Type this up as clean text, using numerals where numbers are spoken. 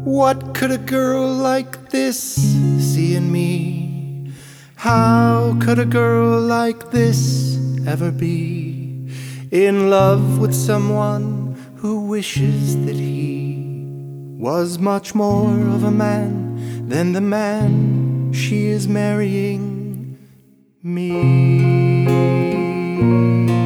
What could a girl like this see in me? How could a girl like this ever be in love with someone who wishes that he was much more of a man than the man she is marrying? Me.